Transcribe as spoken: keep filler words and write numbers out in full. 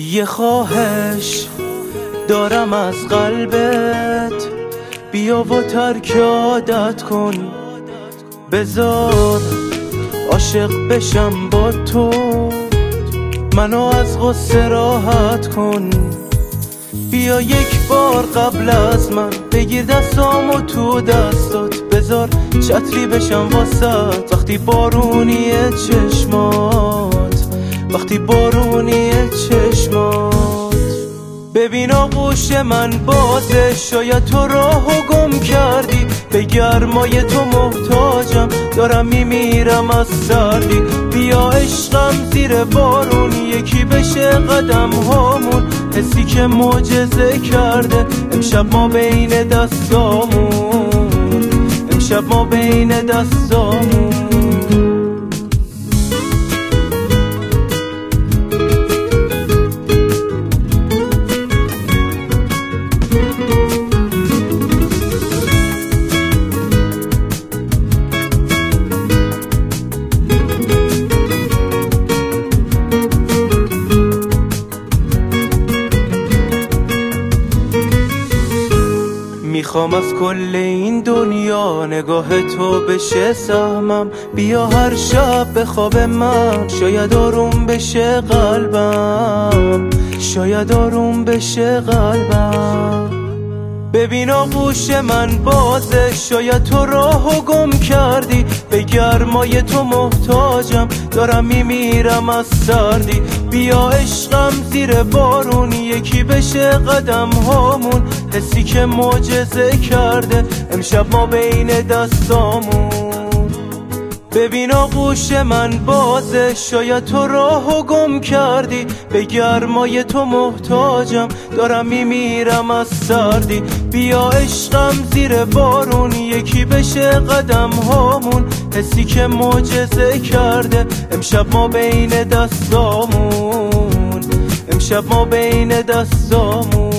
یه خواهش دارم از قلبت، بیا و ترک عادت کن، بذار عاشق بشم با تو، منو از غصه راحت کن. بیا یک بار قبل از من بگیر دستامو تو دستات، بذار چتری بشم واسط وقتی بارونیه چشمات، وقتی بارونیه چشمات. ببین آغوش من بازه، شاید تو راهو گم کردی، به گرمای تو محتاجم، دارم میمیرم از سردی. بیا عشقم زیر بارون یکی بشه قدم هامون، حسی که معجزه کرده امشب ما بین دستامون، امشب ما بین دستامون. میخوام از کل این دنیا نگاه تو بشه سهمم، بیا هر شب به خواب من، شاید آروم بشه قلبم، شاید آروم بشه قلبم. ببین آغوش من بازه، شاید تو راهو گم کردی، به گرمای تو محتاجم، دارم میمیرم از سردی. بیا عشقم زیر بارون یکی بشه قدم هامون، حسی که معجزه کرده امشب ما بین دستامون. ببین آغوش من بازه، شاید تو راهو گم کردی، به گرمای تو محتاجم، دارم میمیرم از سردی. بیا عشقم زیر بارون یکی بشه قدم هامون، حسی که معجزه کرده امشب ما بین دستامون، امشب ما بین دستامون.